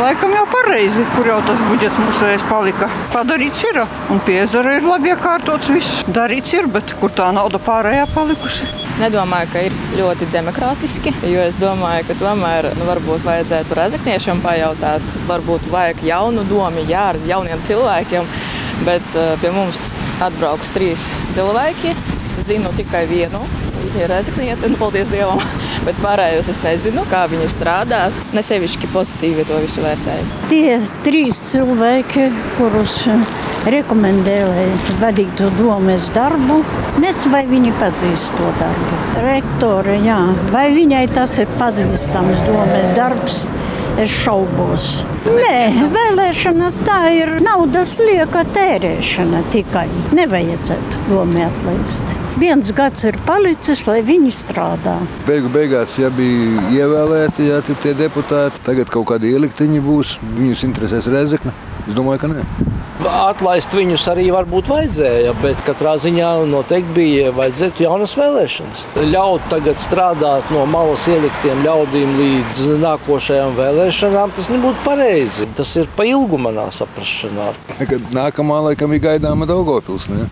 Laikam jau pareizi, kur jau tas budžets mūsējais palika. Padarīts ir, un pie ezera ir labi iekārtots viss. Darīts ir, bet kur tā nauda pārējā palikusi? Nedomāju, ka ir ļoti demokrātiski, jo es domāju, ka tomēr varbūt vajadzētu rezekniešiem pajautāt, varbūt vajag jaunu domu, ar jauniem cilvēkiem, bet pie mums atbrauks 3 cilvēki, zinu tikai vienu. Viņa ir rezekniete, paldies Dievam, bet pārējos es nezinu, kā viņi strādās. Ne sevišķi pozitīvi to visu vērtēju. Tie 3 cilvēki, kurus rekomendēja, lai vadītu domes darbu, vai viņi pazīst to darbu? Rektore, jā. Vai viņai tas ir pazīstams domes darbs? Es šaubos. Nē, vēlēšanas tā ir naudas lieka tērēšana tikai. Nevajadzētu domē atlaist. 1 gads ir palicis, lai viņi strādā. Beigās, ja bija ievēlēti, tie deputāti, tagad kaut kādi ieliktiņi būs, viņus interesēs Rēzekne? Es domāju, ka nē. Atlaist viņus arī varbūt vajadzēja, bet katrā ziņā noteikti bija vajadzētu jaunas vēlēšanas. Ļaut tagad strādāt no malas ieliktiem ļaudīm līdz nākošajām vēlēšanām, tas nebūtu pareizi. Tas ir pa ilgu manā saprašanā. Nākamā laikam ir gaidāma Daugavpils, ne?